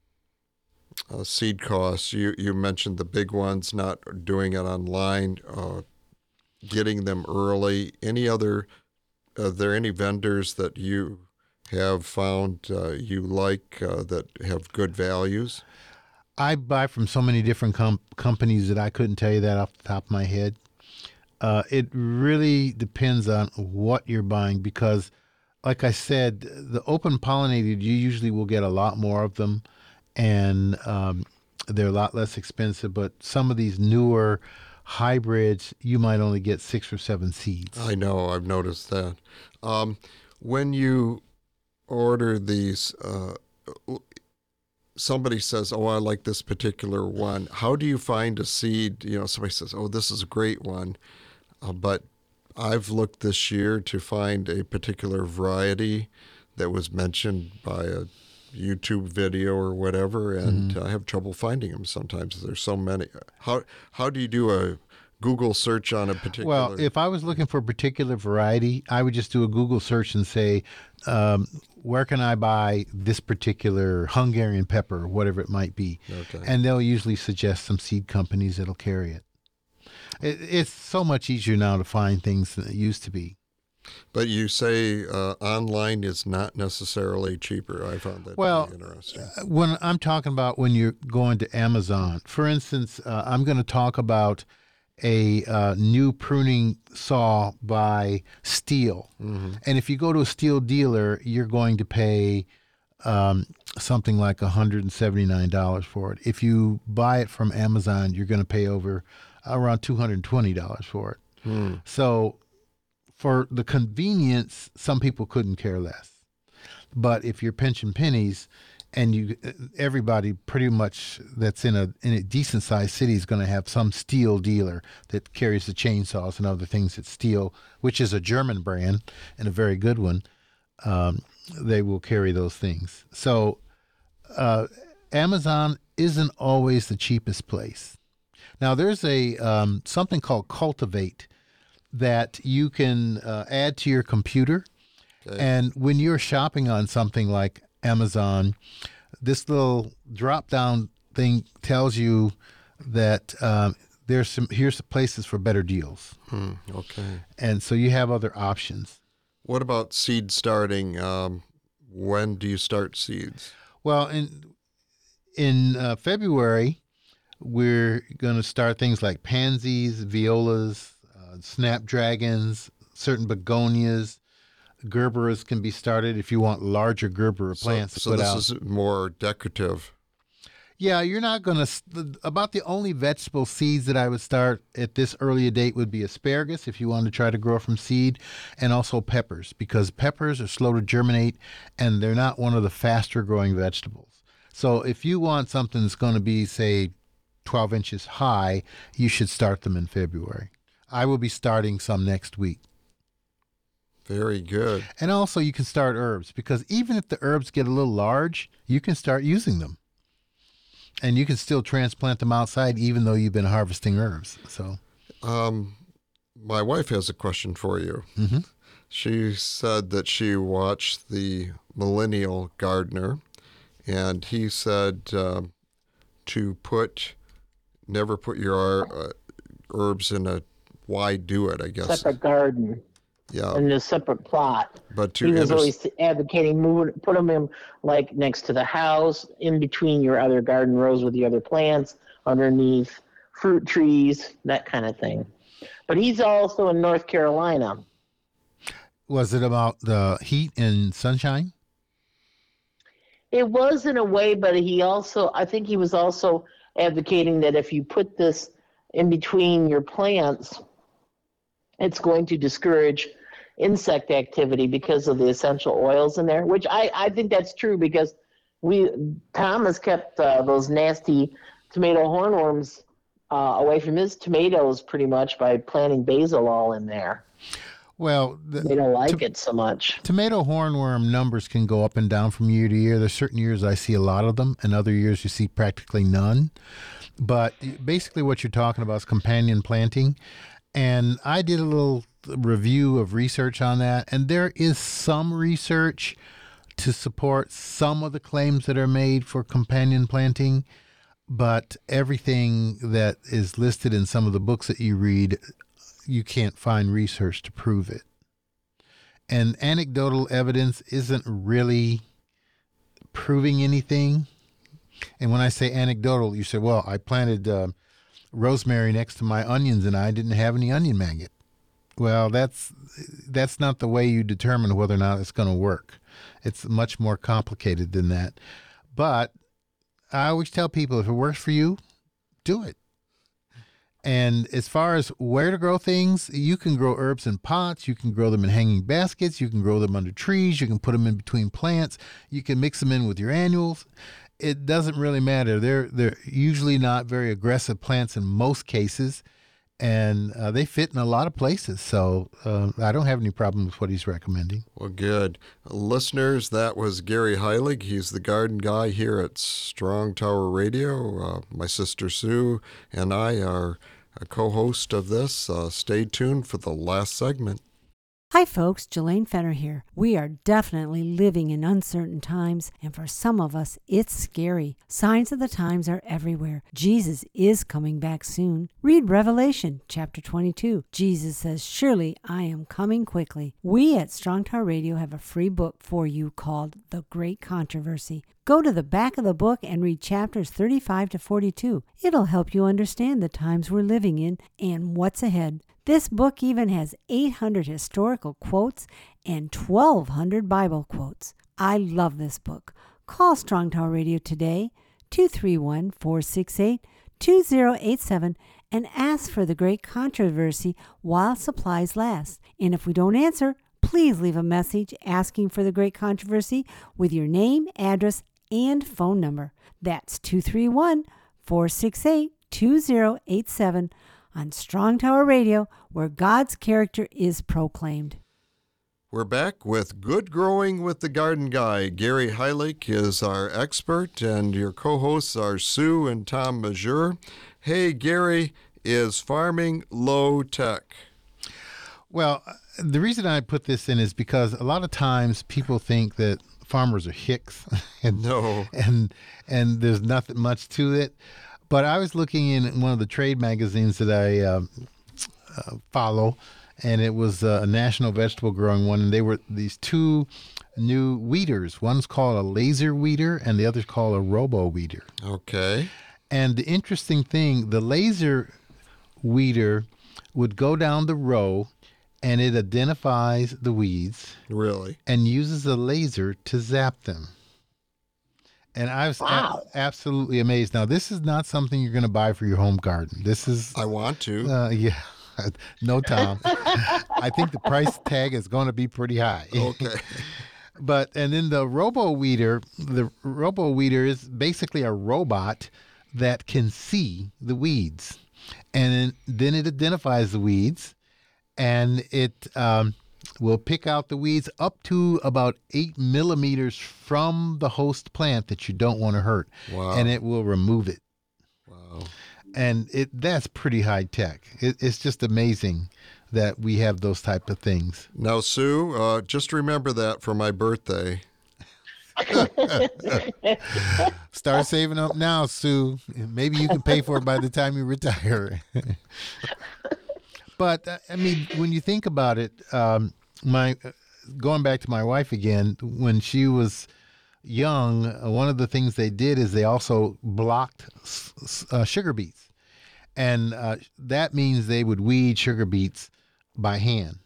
S2: uh, seed costs. You you mentioned the big ones, not doing it online, uh, getting them early. Any other? Are there any vendors that you have found uh, you like uh, that have good values?
S3: I buy from so many different com- companies that I couldn't tell you that off the top of my head. Uh, it really depends on what you're buying, because like I said, the open pollinated, you usually will get a lot more of them, and um, they're a lot less expensive. But some of these newer hybrids, you might only get six or seven seeds.
S2: I know, I've noticed that. Um, when you order these, uh, somebody says, oh, I like this particular one. How do you find a seed? You know, somebody says, oh, this is a great one, uh, but I've looked this year to find a particular variety that was mentioned by a YouTube video or whatever, and
S3: Mm-hmm.
S2: I have trouble finding them sometimes. There's so many. How how do you do a Google search on a particular?
S3: Well, if I was looking for a particular variety, I would just do a Google search and say, um, where can I buy this particular Hungarian pepper, or whatever it might be?
S2: Okay.
S3: And they'll usually suggest some seed companies that'll carry it. it. It's so much easier now to find things than it used to be.
S2: But you say uh, online is not necessarily cheaper. I found that
S3: Well,
S2: to be interesting.
S3: When I'm talking about when you're going to Amazon, for instance, uh, I'm going to talk about a uh, new pruning saw by Steel.
S2: Mm-hmm.
S3: And if you go to a Steel dealer, you're going to pay um, something like one hundred seventy-nine dollars for it. If you buy it from Amazon, you're going to pay over around two hundred twenty dollars for it.
S2: Hmm.
S3: So for the convenience, some people couldn't care less. But if you're pinching pennies, and you, everybody pretty much that's in a in a decent sized city is going to have some Steel dealer that carries the chainsaws and other things that Steel, which is a German brand and a very good one. Um, they will carry those things. So uh, Amazon isn't always the cheapest place. Now there's a um, something called Cultivate that you can uh, add to your computer,
S2: Okay.
S3: And when you're shopping on something like Amazon, this little drop-down thing tells you that um, there's some here's the places for better deals.
S2: Hmm, okay.
S3: And so you have other options.
S2: What about seed starting? Um, when do you start seeds?
S3: Well, in in uh, February, we're going to start things like pansies, violas, uh, snapdragons, certain begonias. Gerberas can be started if you want larger gerbera plants
S2: So,
S3: to
S2: so
S3: put
S2: this
S3: out.
S2: is more decorative.
S3: Yeah, you're not going to. About the only vegetable seeds that I would start at this early a date would be asparagus if you want to try to grow from seed, and also peppers, because peppers are slow to germinate and they're not one of the faster growing vegetables. So if you want something that's going to be, say, twelve inches high, you should start them in February. I will be starting some next week.
S2: Very good.
S3: And also you can start herbs, because even if the herbs get a little large, you can start using them. And you can still transplant them outside even though you've been harvesting herbs. So,
S2: Um, my wife has a question for you.
S3: mm-hmm.
S2: She said that she watched the Millennial Gardener, and he said um, to put, never put your uh, herbs in a, why do it, I guess.
S4: Separate garden
S2: Yeah,
S4: in a separate plot.
S2: but to
S4: He was
S2: inter-
S4: always advocating moving, put them in like next to the house, in between your other garden rows with the other plants, underneath fruit trees, that kind of thing. But he's also in North Carolina.
S3: Was it about the heat and sunshine?
S4: It was in a way, but he also, I think he was also advocating that if you put this in between your plants, it's going to discourage insect activity because of the essential oils in there, which I, I think that's true, because we Tom has kept uh, those nasty tomato hornworms uh, away from his tomatoes pretty much by planting basil all in there.
S3: Well, the,
S4: They don't like
S3: to-
S4: it so much.
S3: tomato hornworm numbers can go up and down from year to year. There's certain years I see a lot of them, and other years you see practically none. But basically what you're talking about is companion planting. And I did a little review of research on that, and there is some research to support some of the claims that are made for companion planting, but everything that is listed in some of the books that you read, you can't find research to prove it. And anecdotal evidence isn't really proving anything. And when I say anecdotal, you say, well, I planted uh, rosemary next to my onions and I didn't have any onion maggot. Well, that's that's not the way you determine whether or not it's going to work. It's much more complicated than that. But I always tell people, if it works for you, do it. And as far as where to grow things, you can grow herbs in pots, you can grow them in hanging baskets, you can grow them under trees, you can put them in between plants, you can mix them in with your annuals. It doesn't really matter. They're they're usually not very aggressive plants in most cases, and uh, they fit in a lot of places. So uh, I don't have any problem with what he's recommending.
S2: Well, good. Listeners, that was Gary Heilig. He's the garden guy here at Strong Tower Radio. Uh, my sister Sue and I are a co-host of this. Uh, stay tuned for the last segment.
S6: Hi folks, Jelaine Fenner here. We are definitely living in uncertain times, and for some of us, it's scary. Signs of the times are everywhere. Jesus is coming back soon. Read Revelation chapter twenty-two. Jesus says, "Surely I am coming quickly." We at Strong Tower Radio have a free book for you called The Great Controversy. Go to the back of the book and read chapters thirty-five to forty-two. It'll help you understand the times we're living in and what's ahead. This book even has eight hundred historical quotes and twelve hundred Bible quotes. I love this book. Call Strong Tower Radio today, two three one, four six eight, two zero eight seven, and ask for The Great Controversy while supplies last. And if we don't answer, please leave a message asking for The Great Controversy with your name, address, and phone number. That's two three one, four six eight, two zero eight seven. On Strong Tower Radio, where God's character is proclaimed.
S2: We're back with Good Growing with the Garden Guy. Gary Heilig is our expert, and your co-hosts are Sue and Tom Mazur. Hey, Gary, is farming low tech?
S3: Well, uh, the reason I put this in is because a lot of times people think that farmers are hicks, and
S2: No.
S3: and and there's nothing much to it. But I was looking in one of the trade magazines that I um, uh, follow, and it was uh, a national vegetable growing one, and they were these two new weeders. One's called a laser weeder, and the other's called a robo weeder.
S2: Okay.
S3: And the interesting thing, the laser weeder would go down the row, and it identifies the weeds
S2: Really?
S3: and uses a laser to zap them. And I was
S4: Wow.
S3: a- absolutely amazed. Now, this is not something you're going to buy for your home garden. This is,
S2: I want to.
S3: uh, yeah, no, Tom. I think the price tag is going to be pretty high.
S2: Okay.
S3: But, and then the robo weeder, the robo weeder is basically a robot that can see the weeds. And then, then it identifies the weeds, and it um, will pick out the weeds up to about eight millimeters from the host plant that you don't want to hurt.
S2: Wow.
S3: And it will remove it.
S2: Wow.
S3: And it that's pretty high tech. It, it's just amazing that we have those type of things.
S2: Now, Sue, uh, just remember that for my birthday.
S3: Start saving up now, Sue. Maybe you can pay for it by the time you retire. But uh, I mean, when you think about it, um, my uh, going back to my wife again, when she was young, uh, one of the things they did is they also blocked s- s- uh, sugar beets, and uh, that means they would weed sugar beets by hand.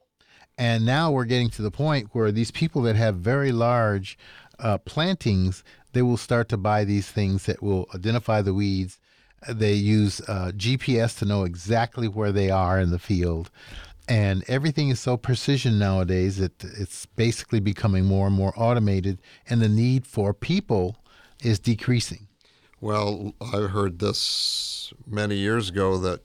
S3: And now we're getting to the point where these people that have very large uh, plantings, they will start to buy these things that will identify the weeds. They use uh, G P S to know exactly where they are in the field. And everything is so precision nowadays that it's basically becoming more and more automated, and the need for people is decreasing.
S2: Well, I heard this many years ago that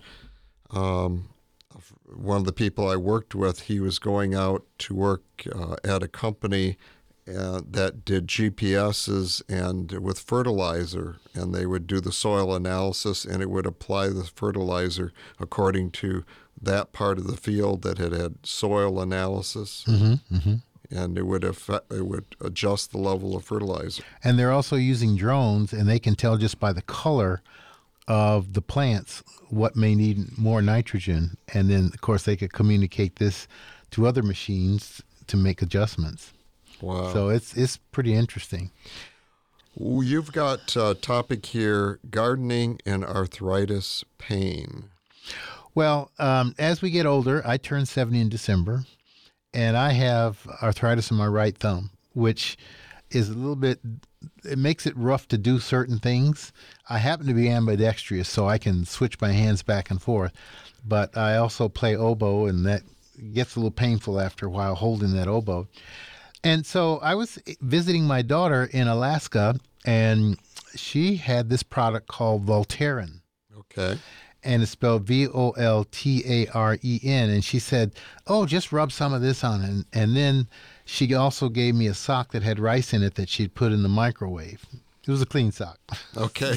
S2: um, one of the people I worked with, he was going out to work uh, at a company uh, that did G P S's and with fertilizer, and they would do the soil analysis, and it would apply the fertilizer according to that part of the field that had had soil analysis,
S3: Mm-hmm, mm-hmm.
S2: and it would affect, it would adjust the level of fertilizer.
S3: And they're also using drones, and they can tell just by the color of the plants what may need more nitrogen. And then, of course, they could communicate this to other machines to make adjustments.
S2: Wow.
S3: So it's it's pretty interesting.
S2: Ooh, you've got a topic here, gardening and arthritis pain.
S3: Well, um, as we get older, I turn seventy in December, and I have arthritis in my right thumb, which is a little bit, it makes it rough to do certain things. I happen to be ambidextrous, so I can switch my hands back and forth, but I also play oboe, and that gets a little painful after a while holding that oboe. And so I was visiting my daughter in Alaska, and she had this product called Voltaren.
S2: Okay.
S3: And it's spelled V O L T A R E N. And she said, oh, just rub some of this on. And, and then she also gave me a sock that had rice in it that she'd put in the microwave. It was a clean sock.
S2: Okay.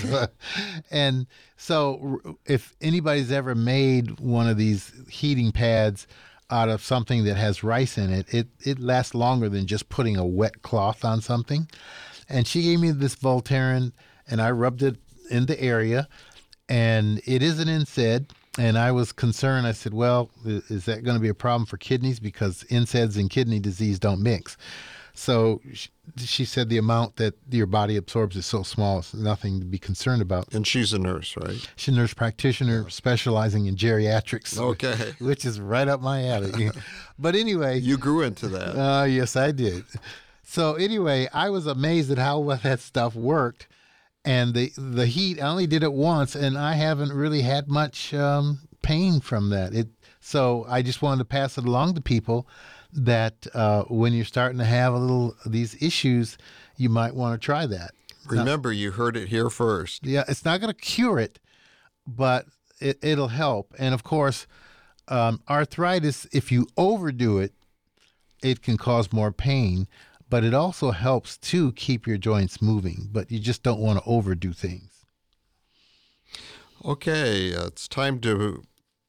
S3: And so if anybody's ever made one of these heating pads out of something that has rice in it, it, it lasts longer than just putting a wet cloth on something. And she gave me this Voltaren, and I rubbed it in the area. And it is an N SAID, and I was concerned. I said, well, is that going to be a problem for kidneys? Because N SAIDs and kidney disease don't mix. So she said the amount that your body absorbs is so small, it's nothing to be concerned about.
S2: And she's a nurse, right?
S3: She's a nurse practitioner specializing in geriatrics,
S2: Okay.
S3: which is right up my alley. But anyway.
S2: You grew into that.
S3: Uh, yes, I did. So anyway, I was amazed at how well that stuff worked. And the the heat, I only did it once, and I haven't really had much um, pain from that. It so I just wanted to pass it along to people that uh, when you're starting to have a little these issues, you might want to try that.
S2: Remember, you heard it here first.
S3: Yeah, it's not going to cure it, but it, it'll help. And of course, um, arthritis, if you overdo it, it can cause more pain. But it also helps to keep your joints moving, but you just don't want to overdo things.
S2: Okay, uh, it's time to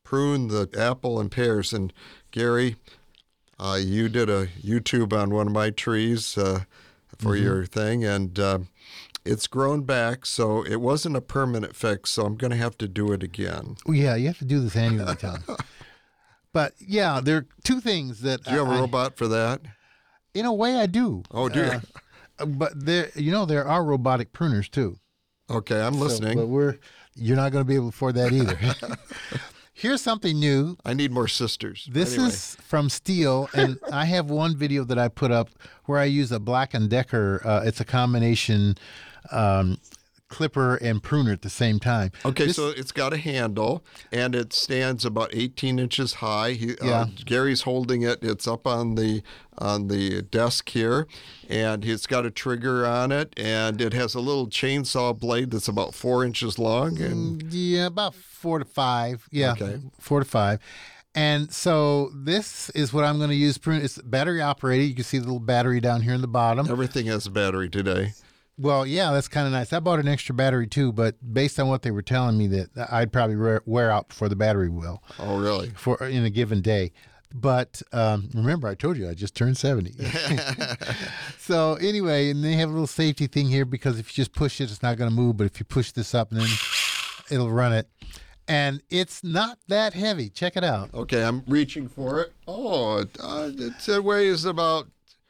S2: prune the apple and pears. And Gary, uh, you did a YouTube on one of my trees uh, for mm-hmm. your thing, and uh, it's grown back, so it wasn't a permanent fix, so I'm going to have to do it again.
S3: Well, yeah, you have to do this annually, Tom. But, yeah, there are two things that
S2: Do you have
S3: I,
S2: a robot for that?
S3: In a way, I do.
S2: Oh, do you?
S3: Uh, but, there, you know, there are robotic pruners, too.
S2: Okay, I'm listening.
S3: So, but we're you're not going to be able to afford that either. Here's something new.
S2: I need more sisters.
S3: This
S2: anyway.
S3: is from Stihl, and I have one video that I put up where I use a Black and Decker. Uh, it's a combination um, clipper and pruner at the same time.
S2: Okay,
S3: this,
S2: so it's got a handle, and it stands about eighteen inches high. He,
S3: yeah.
S2: uh, Gary's holding it. It's up on the on the desk here, and it's got a trigger on it, and it has a little chainsaw blade that's about four inches long. And
S3: yeah, about four to five. Yeah,
S2: okay.
S3: four to five. And so this is what I'm going to use. Prune. It's battery operated. You can see the little battery down here in the bottom.
S2: Everything has a battery today.
S3: Well, yeah, that's kind of nice. I bought an extra battery too, but based on what they were telling me, that I'd probably wear, wear out before the battery will.
S2: Oh, really?
S3: For in a given day. But um, remember, I told you I just turned seventy. So anyway, and they have a little safety thing here because if you just push it, it's not going to move. But if you push this up, then it'll run it. And it's not that heavy. Check it out.
S2: Okay, I'm reaching for it. Oh, it, uh, it weighs about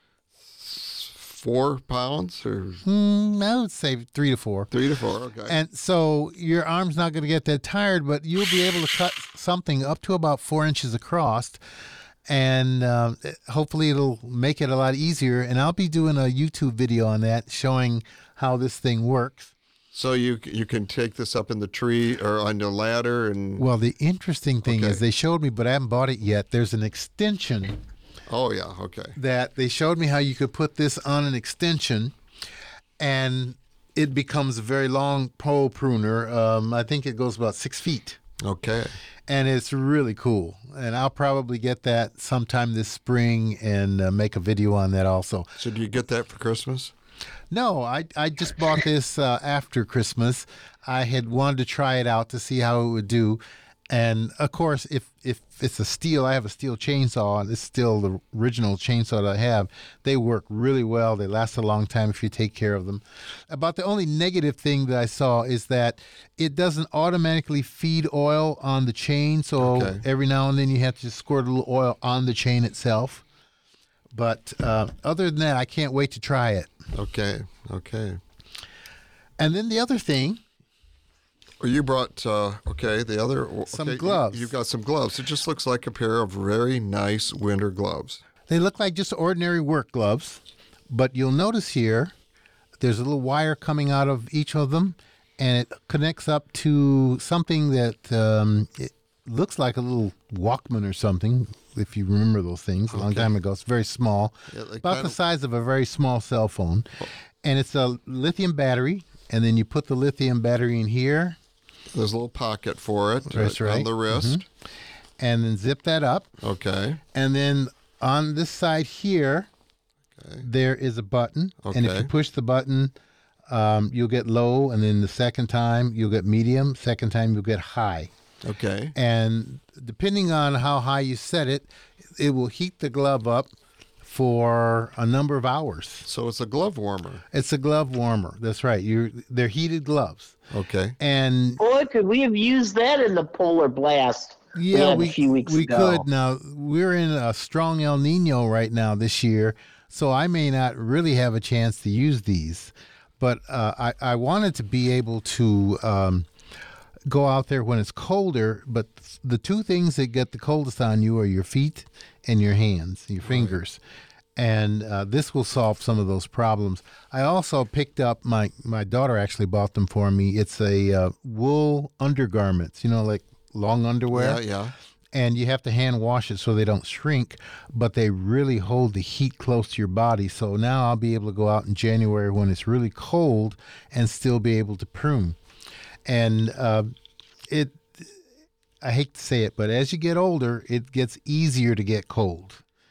S2: four pounds or
S3: mm, I would say three to four.
S2: Three to four, okay.
S3: And so your arm's not going to get that tired, but you'll be able to cut something up to about four inches across, and uh, hopefully it'll make it a lot easier. And I'll be doing a YouTube video on that showing how this thing works.
S2: So you you can take this up in the tree or on the ladder and.
S3: Well, the interesting thing
S2: okay.
S3: is they showed me, but I haven't bought it yet. There's an extension.
S2: Oh, yeah, okay.
S3: That they showed me how you could put this on an extension, and it becomes a very long pole pruner. Um, I think it goes about six feet.
S2: Okay.
S3: And it's really cool. And I'll probably get that sometime this spring and uh, make a video on that also.
S2: So do you get that for Christmas?
S3: No, I, I just bought this uh, after Christmas. I had wanted to try it out to see how it would do. And, of course, if, if it's a Stihl, I have a Stihl chainsaw, and it's still the original chainsaw that I have. They work really well. They last a long time if you take care of them. About the only negative thing that I saw is that it doesn't automatically feed oil on the chain, so
S2: okay.
S3: every now and then you have to just squirt a little oil on the chain itself. But uh, other than that, I can't wait to try it.
S2: Okay, okay.
S3: And then the other thing.
S2: Well, you brought, uh, okay, the other. Okay,
S3: some gloves.
S2: You, you've got some gloves. It just looks like a pair of very nice winter gloves.
S3: They look like just ordinary work gloves, but you'll notice here there's a little wire coming out of each of them, and it connects up to something that um, it looks like a little Walkman or something, if you remember those things, a long
S2: okay.
S3: time ago. It's very small,
S2: yeah, like
S3: about the size of a very small cell phone, oh. and it's a lithium battery, and then you put the lithium battery in here.
S2: There's a little pocket for it
S3: That's
S2: uh,
S3: right.
S2: on the wrist.
S3: Mm-hmm. And then zip that up.
S2: Okay.
S3: And then on this side here, okay. there is a button.
S2: Okay.
S3: And if you push the button, um, you'll get low. And then the second time, you'll get medium. Second time, you'll get high.
S2: Okay.
S3: And depending on how high you set it, it will heat the glove up for a number of hours.
S2: So it's a glove warmer.
S3: It's a glove warmer. That's right. You're, they're heated gloves.
S2: Okay.
S3: And
S4: boy, could we have used that in the polar blast
S3: yeah,
S4: we had
S3: we,
S4: a few weeks
S3: we
S4: ago.
S3: could. Now, we're in a strong El Nino right now this year, so I may not really have a chance to use these. But uh, I, I wanted to be able to um, go out there when it's colder, but the two things that get the coldest on you are your feet and your hands, your fingers. Right. And uh, this will solve some of those problems. I also picked up, my, my daughter actually bought them for me. It's a uh, wool undergarments, you know, like long underwear.
S2: Yeah, yeah.
S3: And you have to hand wash it so they don't shrink, but they really hold the heat close to your body. So now I'll be able to go out in January when it's really cold and still be able to prune. And uh, it, I hate to say it, but as you get older, it gets easier to get cold.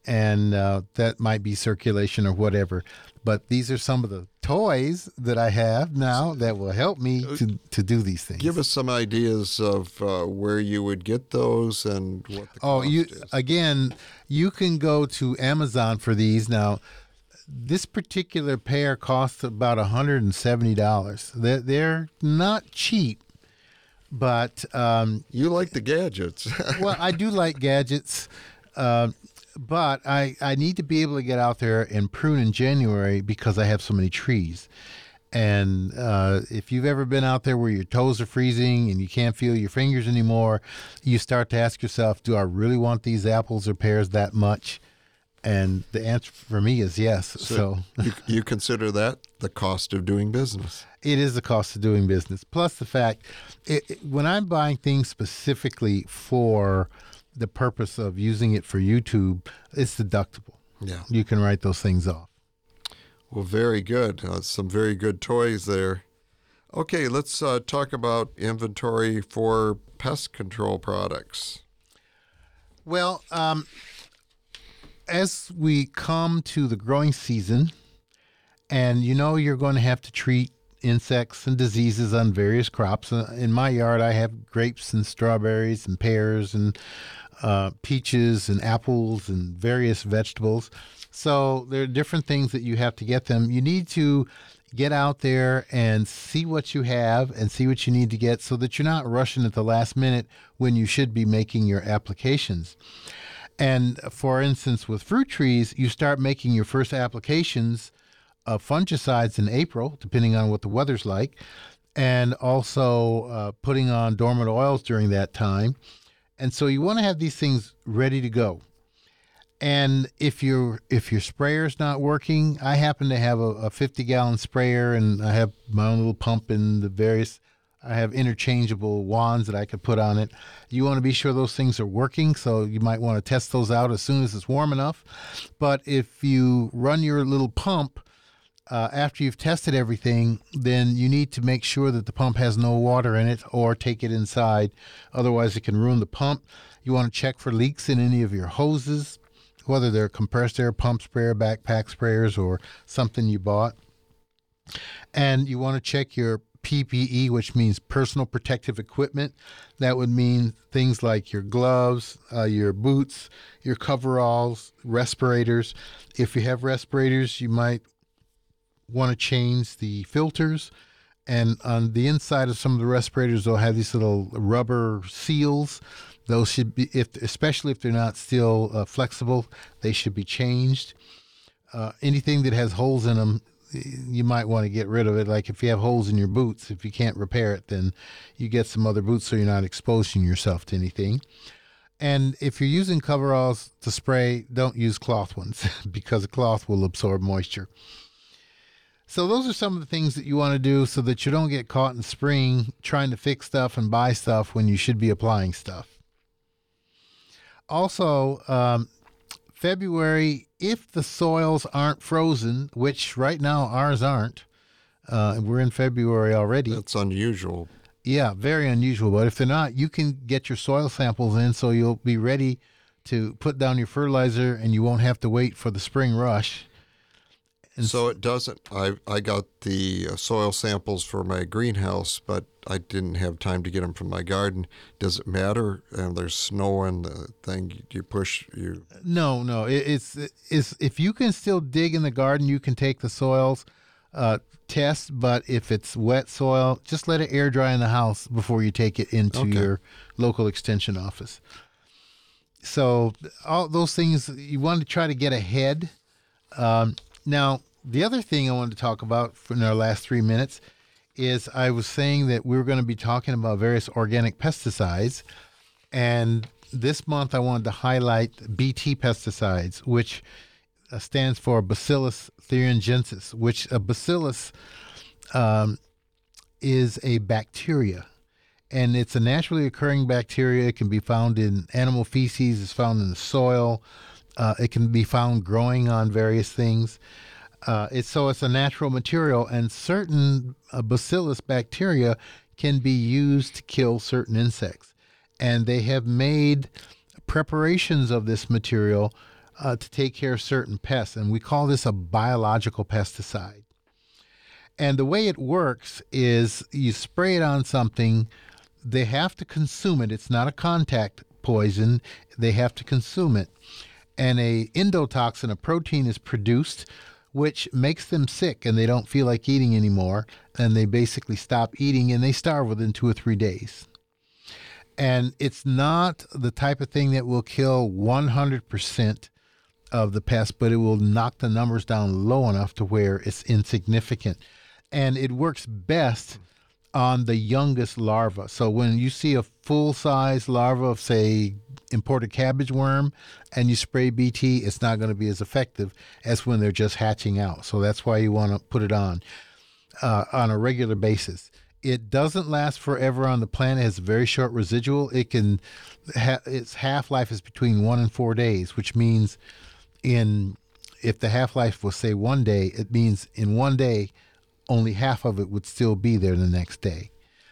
S3: and uh, that might be circulation or whatever. But these are some of the toys that I have now that will help me to, to do these things.
S2: Give us some ideas of uh, where you would get those and what the
S3: oh,
S2: cost
S3: you
S2: is.
S3: again, you can go to Amazon for these. Now, this particular pair costs about one hundred seventy dollars. They're, they're not cheap, but... Um,
S2: you like the gadgets.
S3: well, I do like gadgets. Uh, But I, I need to be able to get out there and prune in January because I have so many trees. And uh, if you've ever been out there where your toes are freezing and you can't feel your fingers anymore, you start to ask yourself, do I really want these apples or pears that much? And the answer for me is yes. So,
S2: so you, you consider that the cost of doing business.
S3: It is the cost of doing business. Plus the fact, it, it, when I'm buying things specifically for the purpose of using it for YouTube, it's deductible.
S2: Yeah.
S3: You can write those things off.
S2: Well, very good. Uh, some very good toys there. Okay, let's uh, talk about inventory for pest control products.
S3: Well, um, as we come to the growing season, and you know you're going to have to treat insects and diseases on various crops. Uh, in my yard, I have grapes and strawberries and pears and uh, peaches and apples and various vegetables. So there are different things that you have to get them. You need to get out there and see what you have and see what you need to get so that you're not rushing at the last minute when you should be making your applications. And for instance, with fruit trees, you start making your first applications of fungicides in April, depending on what the weather's like, and also uh, putting on dormant oils during that time. And so you want to have these things ready to go. And if your if your sprayer's not working, I happen to have a, a fifty gallon sprayer, and I have my own little pump and the various, I have interchangeable wands that I could put on it. You want to be sure those things are working, so you might want to test those out as soon as it's warm enough. But if you run your little pump Uh, after you've tested everything, then you need to make sure that the pump has no water in it or take it inside. Otherwise, it can ruin the pump. You want to check for leaks in any of your hoses, whether they're compressed air pump sprayer, backpack sprayers, or something you bought. And you want to check your P P E, which means personal protective equipment. That would mean things like your gloves, uh, your boots, your coveralls, respirators. If you have respirators, you might want to change the filters, and on the inside of some of the respirators they'll have these little rubber seals. Those should be, if especially if they're not still uh, flexible, they should be changed. Uh, anything that has holes in them, you might want to get rid of it. Like if you have holes in your boots, if you can't repair it, then you get some other boots so you're not exposing yourself to anything. And if you're using coveralls to spray, don't use cloth ones because a cloth will absorb moisture. So those are some of the things that you want to do so that you don't get caught in spring trying to fix stuff and buy stuff when you should be applying stuff. Also, um, February, if the soils aren't frozen, which right now ours aren't, uh, we're in February already.
S2: That's unusual.
S3: Yeah, very unusual. But if they're not, you can get your soil samples in so you'll be ready to put down your fertilizer and you won't have to wait for the spring rush.
S2: And so it doesn't, I I got the soil samples for my greenhouse, but I didn't have time to get them from my garden. Does it matter? And there's snow and the thing you push you.
S3: No, no. It, it's it's if you can still dig in the garden, you can take the soils uh, test. But if it's wet soil, just let it air dry in the house before you take it into
S2: Okay.
S3: your local extension office. So all those things you want to try to get ahead. Um, Now, the other thing I wanted to talk about in our last three minutes is I was saying that we were going to be talking about various organic pesticides. And this month I wanted to highlight B T pesticides, which uh, stands for Bacillus thuringiensis, which a bacillus um, is a bacteria. And it's a naturally occurring bacteria. It can be found in animal feces. It's found in the soil. Uh, it can be found growing on various things. Uh, it's so it's a natural material, and certain uh, bacillus bacteria can be used to kill certain insects. And they have made preparations of this material uh, to take care of certain pests, and we call this a biological pesticide. And the way it works is you spray it on something, they have to consume it. It's not a contact poison. They have to consume it. And a endotoxin, a protein, is produced, which makes them sick, and they don't feel like eating anymore. And they basically stop eating, and they starve within two or three days. And it's not the type of thing that will kill one hundred percent of the pest, but it will knock the numbers down low enough to where it's insignificant. And it works best on the youngest larva. So when you see a full-size larva of, say, imported cabbage worm, and you spray B T, it's not going to be as effective as when they're just hatching out. So that's why you want to put it on uh, on a regular basis. It doesn't last forever on the plant. It has a very short residual. It can, ha- its half-life is between one and four days, which means in, if the half-life was, say, one day, it means in one day, only half of it would still be there the next day.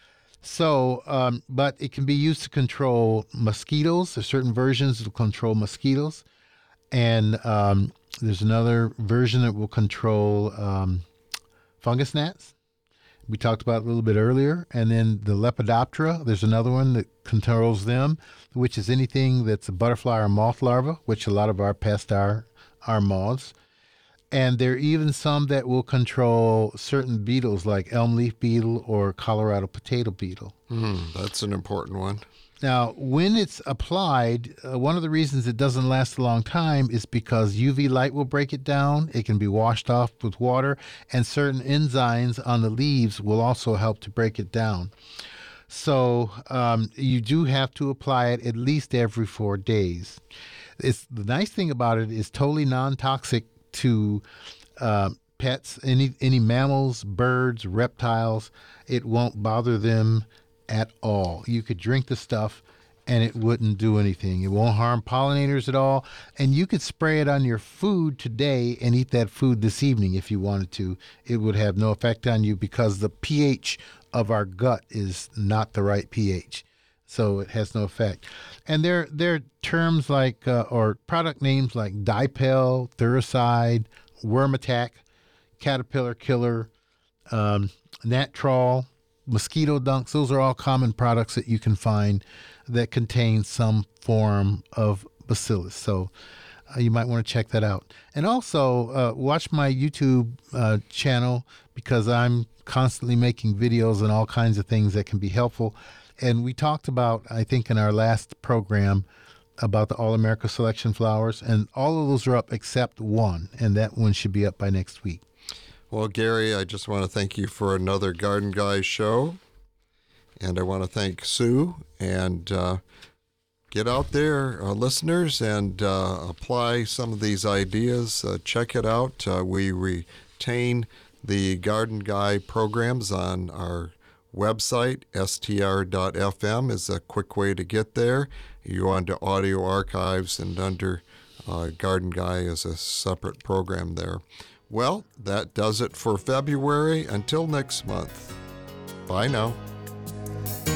S3: So, um, but it can be used to control mosquitoes. There's certain versions that will control mosquitoes. And um, there's another version that will control um, fungus gnats. We talked about it a little bit earlier. And then the Lepidoptera, there's another one that controls them, which is anything that's a butterfly or moth larva, which a lot of our pests are, are moths. And there are even some that will control certain beetles like elm leaf beetle or Colorado potato beetle.
S2: Mm, that's an important one.
S3: Now, when it's applied, uh, one of the reasons it doesn't last a long time is because U V light will break it down. It can be washed off with water, and certain enzymes on the leaves will also help to break it down. So um, you do have to apply it at least every four days. It's, the nice thing about it is totally non-toxic to uh, pets, any any mammals, birds, reptiles. It won't bother them at all. You could drink the stuff and it wouldn't do anything. It won't harm pollinators at all. And you could spray it on your food today and eat that food this evening if you wanted to. It would have no effect on you because the pH of our gut is not the right pH. So it has no effect. And there, there are terms like, uh, or product names like Dipel, Thuricide, Worm Attack, Caterpillar Killer, um, Natrol, Mosquito Dunks. Those are all common products that you can find that contain some form of bacillus. So uh, you might want to check that out. And also uh, watch my YouTube uh, channel, because I'm constantly making videos on all kinds of things that can be helpful. And we talked about, I think, in our last program about the All-America Selection flowers, and all of those are up except one, and that one should be up by next week.
S2: Well, Gary, I just want to thank you for another Garden Guys show, and I want to thank Sue, and uh, get out there, uh, listeners, and uh, apply some of these ideas. Uh, check it out. Uh, we retain the Garden Guy programs on our website. S T R dot F M is a quick way to get there. You go onto audio archives, and under uh, Garden Guy is a separate program there. Well, that does it for February. Until next month. Bye now.